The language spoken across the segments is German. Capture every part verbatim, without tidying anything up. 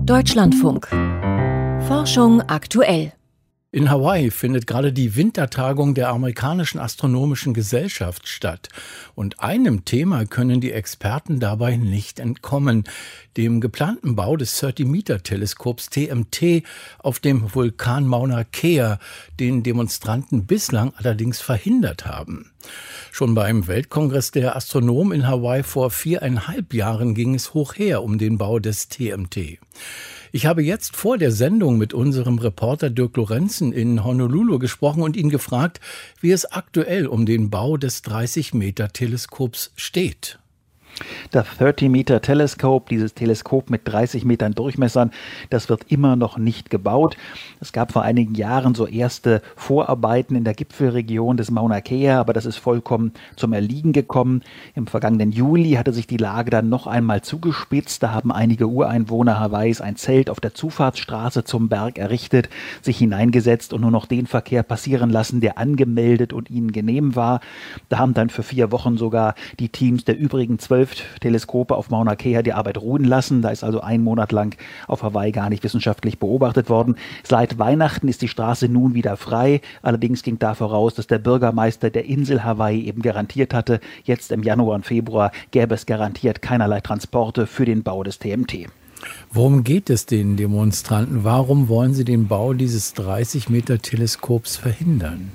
Deutschlandfunk. Forschung aktuell. In Hawaii findet gerade die Wintertagung der amerikanischen astronomischen Gesellschaft statt. Und einem Thema können die Experten dabei nicht entkommen: dem geplanten Bau des thirty-Meter-Teleskops T M T auf dem Vulkan Mauna Kea, den Demonstranten bislang allerdings verhindert haben. Schon beim Weltkongress der Astronomen in Hawaii vor viereinhalb Jahren ging es hoch her um den Bau des T M T. Ich habe jetzt vor der Sendung mit unserem Reporter Dirk Lorenzen in Honolulu gesprochen und ihn gefragt, wie es aktuell um den Bau des dreißig-Meter-Teleskops steht. Das thirty-Meter-Teleskop, dieses Teleskop mit dreißig Metern Durchmessern, das wird immer noch nicht gebaut. Es gab vor einigen Jahren so erste Vorarbeiten in der Gipfelregion des Mauna Kea, aber das ist vollkommen zum Erliegen gekommen. Im vergangenen Juli hatte sich die Lage dann noch einmal zugespitzt. Da haben einige Ureinwohner Hawaiis ein Zelt auf der Zufahrtsstraße zum Berg errichtet, sich hineingesetzt und nur noch den Verkehr passieren lassen, der angemeldet und ihnen genehm war. Da haben dann für vier Wochen sogar die Teams der übrigen zwölf Teleskope auf Mauna Kea die Arbeit ruhen lassen. Da ist also ein Monat lang auf Hawaii gar nicht wissenschaftlich beobachtet worden. Seit Weihnachten ist die Straße nun wieder frei. Allerdings ging da voraus, dass der Bürgermeister der Insel Hawaii eben garantiert hatte, jetzt im Januar und Februar gäbe es garantiert keinerlei Transporte für den Bau des T M T. Worum geht es den Demonstranten? Warum wollen sie den Bau dieses dreißig-Meter-Teleskops verhindern?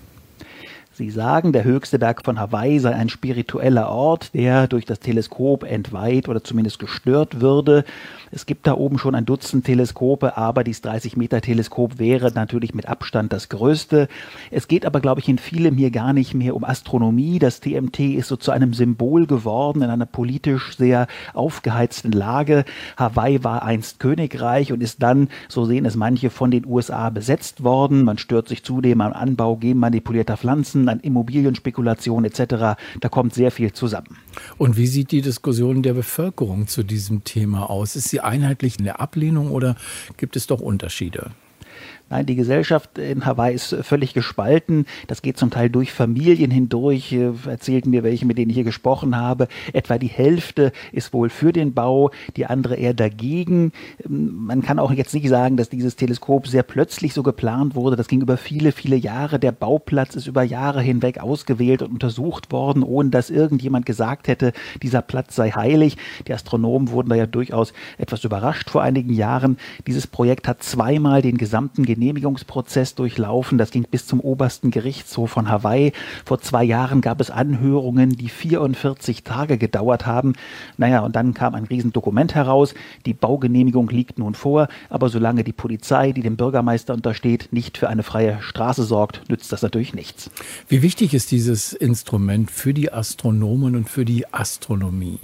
Sie sagen, der höchste Berg von Hawaii sei ein spiritueller Ort, der durch das Teleskop entweiht oder zumindest gestört würde. Es gibt da oben schon ein Dutzend Teleskope, aber dieses dreißig-Meter-Teleskop wäre natürlich mit Abstand das größte. Es geht aber, glaube ich, in vielem hier gar nicht mehr um Astronomie. Das T M T ist so zu einem Symbol geworden in einer politisch sehr aufgeheizten Lage. Hawaii war einst Königreich und ist dann, so sehen es manche, von den U S A besetzt worden. Man stört sich zudem am Anbau genmanipulierter Pflanzen, an Immobilienspekulation et cetera. Da kommt sehr viel zusammen. Und wie sieht die Diskussion der Bevölkerung zu diesem Thema aus? Ist sie einheitlich in der Ablehnung oder gibt es doch Unterschiede? Nein, die Gesellschaft in Hawaii ist völlig gespalten. Das geht zum Teil durch Familien hindurch, erzählten mir welche, mit denen ich hier gesprochen habe. Etwa die Hälfte ist wohl für den Bau, die andere eher dagegen. Man kann auch jetzt nicht sagen, dass dieses Teleskop sehr plötzlich so geplant wurde. Das ging über viele, viele Jahre. Der Bauplatz ist über Jahre hinweg ausgewählt und untersucht worden, ohne dass irgendjemand gesagt hätte, dieser Platz sei heilig. Die Astronomen wurden da ja durchaus etwas überrascht vor einigen Jahren. Dieses Projekt hat zweimal den gesamten Genehmigungsprozess durchlaufen. Das ging bis zum obersten Gerichtshof von Hawaii. Vor zwei Jahren gab es Anhörungen, die vierundvierzig Tage gedauert haben. Naja, und dann kam ein Riesendokument heraus. Die Baugenehmigung liegt nun vor, aber solange die Polizei, die dem Bürgermeister untersteht, nicht für eine freie Straße sorgt, nützt das natürlich nichts. Wie wichtig ist dieses Instrument für die Astronomen und für die Astronomie?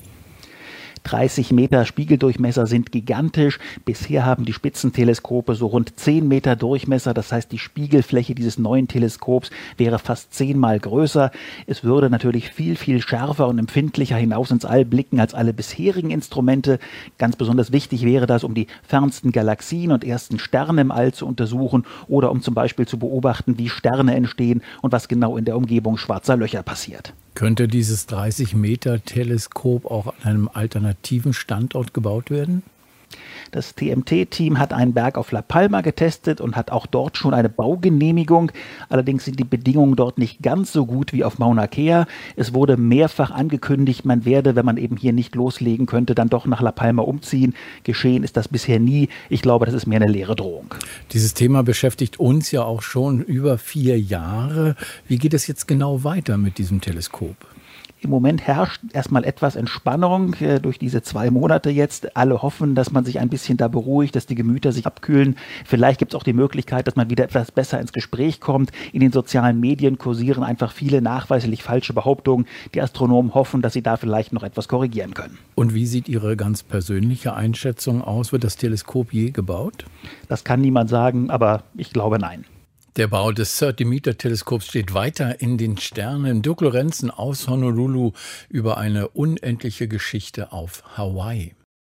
dreißig Meter Spiegeldurchmesser sind gigantisch. Bisher haben die Spitzenteleskope so rund zehn Meter Durchmesser. Das heißt, die Spiegelfläche dieses neuen Teleskops wäre fast zehnmal größer. Es würde natürlich viel, viel schärfer und empfindlicher hinaus ins All blicken als alle bisherigen Instrumente. Ganz besonders wichtig wäre das, um die fernsten Galaxien und ersten Sterne im All zu untersuchen oder um zum Beispiel zu beobachten, wie Sterne entstehen und was genau in der Umgebung schwarzer Löcher passiert. Könnte dieses dreißig-Meter-Teleskop auch an einem alternativen Standort gebaut werden? Das T M T-Team hat einen Berg auf La Palma getestet und hat auch dort schon eine Baugenehmigung. Allerdings sind die Bedingungen dort nicht ganz so gut wie auf Mauna Kea. Es wurde mehrfach angekündigt, man werde, wenn man eben hier nicht loslegen könnte, dann doch nach La Palma umziehen. Geschehen ist das bisher nie. Ich glaube, das ist mehr eine leere Drohung. Dieses Thema beschäftigt uns ja auch schon über vier Jahre. Wie geht es jetzt genau weiter mit diesem Teleskop? Im Moment herrscht erstmal etwas Entspannung äh, durch diese zwei Monate jetzt. Alle hoffen, dass man sich ein bisschen da beruhigt, dass die Gemüter sich abkühlen. Vielleicht gibt es auch die Möglichkeit, dass man wieder etwas besser ins Gespräch kommt. In den sozialen Medien kursieren einfach viele nachweislich falsche Behauptungen. Die Astronomen hoffen, dass sie da vielleicht noch etwas korrigieren können. Und wie sieht Ihre ganz persönliche Einschätzung aus? Wird das Teleskop je gebaut? Das kann niemand sagen, aber ich glaube nein. Der Bau des thirty-Meter-Teleskops steht weiter in den Sternen. Dirk Lorenzen aus Honolulu über eine unendliche Geschichte auf Hawaii.